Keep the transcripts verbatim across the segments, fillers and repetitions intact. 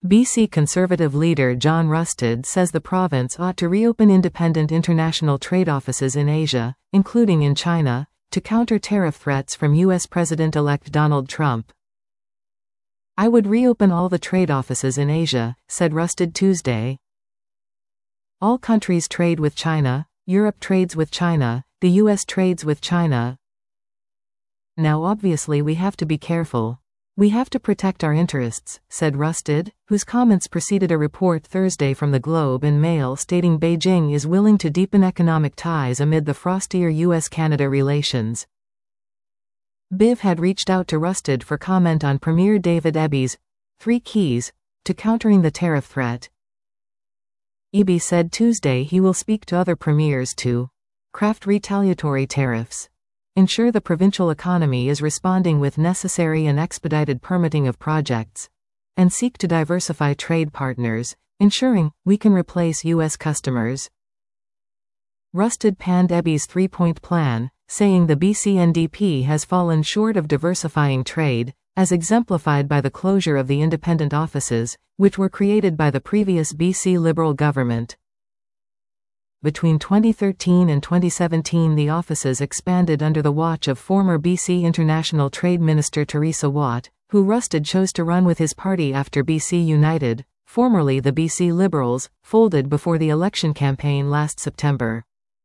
B C Conservative leader John Rustad says the province ought to reopen independent international trade offices in Asia, including in China, to counter tariff threats from U S President-elect Donald Trump. "I would reopen all the trade offices in Asia," said Rustad Tuesday. "All countries trade with China, Europe trades with China, the U S trades with China. Now obviously we have to be careful. We have to protect our interests," said Rustad, whose comments preceded a report Thursday from the Globe and Mail stating Beijing is willing to deepen economic ties amid the frostier U S Canada relations. B I V had reached out to Rustad for comment on Premier David Ebby's three keys to countering the tariff threat. Eby said Tuesday he will speak to other premiers to craft retaliatory tariffs, ensure the provincial economy is responding with necessary and expedited permitting of projects, and seek to diversify trade partners, ensuring we can replace U S customers. Rustad panned Ebby's three-point plan, saying the B C N D P has fallen short of diversifying trade, as exemplified by the closure of the independent offices, which were created by the previous B C Liberal government. Between twenty thirteen and twenty seventeen, the offices expanded under the watch of former B C International Trade Minister Teresa Watt, who Rustad chose to run with his party after B C United, formerly the B C Liberals, folded before the election campaign last September.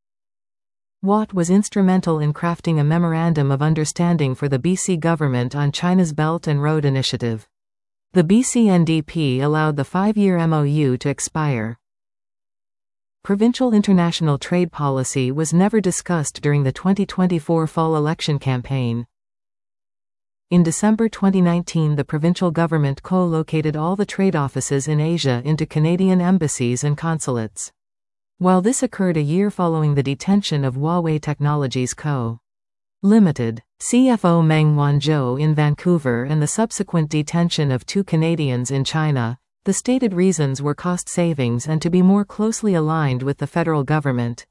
Watt was instrumental in crafting a Memorandum of Understanding for the B C government on China's Belt and Road Initiative. The B C N D P allowed the five-year M O U to expire. Provincial international trade policy was never discussed during the twenty twenty-four fall election campaign. In December twenty nineteen, the provincial government co-located all the trade offices in Asia into Canadian embassies and consulates. While this occurred a year following the detention of Huawei Technologies Co. Limited, C F O Meng Wanzhou in Vancouver and the subsequent detention of two Canadians in China, the stated reasons were cost savings and to be more closely aligned with the federal government.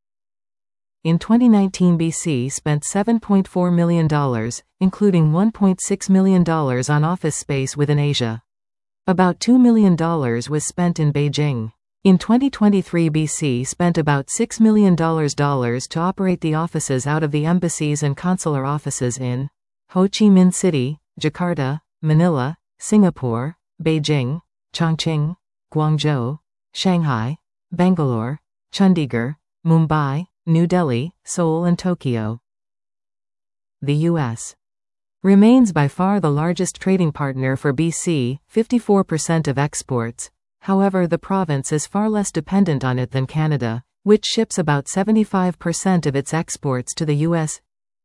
In twenty nineteen, B C spent seven point four million dollars, including one point six million dollars on office space within Asia. About two million dollars was spent in Beijing. In twenty twenty-three, B C spent about six million dollars to operate the offices out of the embassies and consular offices in Ho Chi Minh City, Jakarta, Manila, Singapore, Beijing, Chongqing, Guangzhou, Shanghai, Bangalore, Chandigarh, Mumbai, New Delhi, Seoul and Tokyo. The U S remains by far the largest trading partner for B C, fifty-four percent of exports. However, the province is far less dependent on it than Canada, which ships about seventy-five percent of its exports to the U S.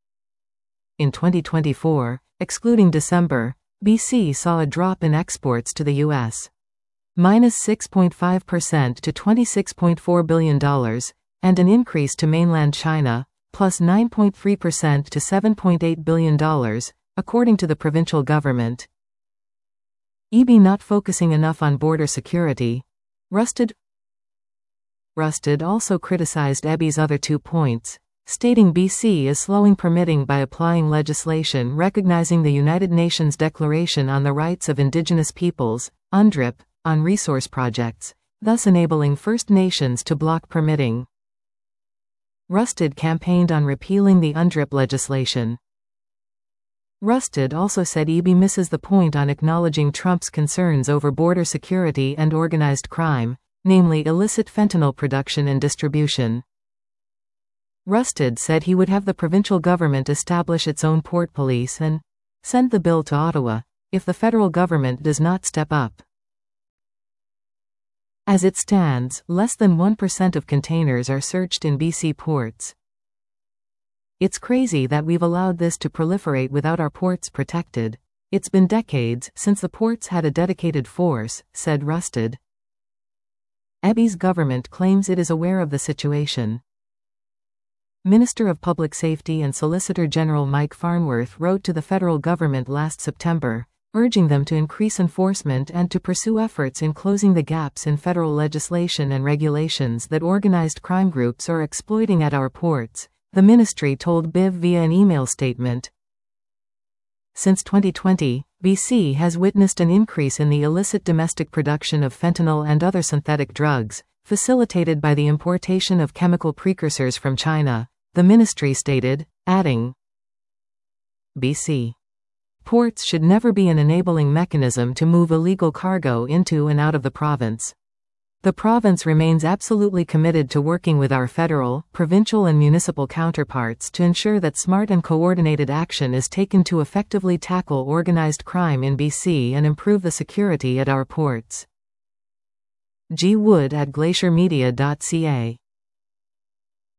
In twenty twenty-four, excluding December, B C saw a drop in exports to the U S, minus six point five percent to twenty-six point four billion dollars, and an increase to mainland China, plus nine point three percent to seven point eight billion dollars, according to the provincial government. Eby not focusing enough on border security. Rustad Rustad also criticized Ebby's other two points, stating B C is slowing permitting by applying legislation recognizing the United Nations Declaration on the Rights of Indigenous Peoples, UNDRIP, on resource projects, thus enabling First Nations to block permitting. Rustad campaigned on repealing the UNDRIP legislation. Rustad also said Eby misses the point on acknowledging Trump's concerns over border security and organized crime, namely illicit fentanyl production and distribution. Rustad said he would have the provincial government establish its own port police and send the bill to Ottawa if the federal government does not step up. As it stands, less than one percent of containers are searched in B C ports. It's crazy that we've allowed this to proliferate without our ports protected. It's been decades since the ports had a dedicated force, said Rustad. Ebby's government claims it is aware of the situation. Minister of Public Safety and Solicitor General Mike Farnworth wrote to the federal government last September, urging them to increase enforcement and to pursue efforts in closing the gaps in federal legislation and regulations that organized crime groups are exploiting at our ports, the ministry told B I V via an email statement. Since twenty twenty, B C has witnessed an increase in the illicit domestic production of fentanyl and other synthetic drugs, facilitated by the importation of chemical precursors from China, the ministry stated, adding, B C ports should never be an enabling mechanism to move illegal cargo into and out of the province. The province remains absolutely committed to working with our federal, provincial and municipal counterparts to ensure that smart and coordinated action is taken to effectively tackle organized crime in B C and improve the security at our ports. G. Wood at glacier media dot c a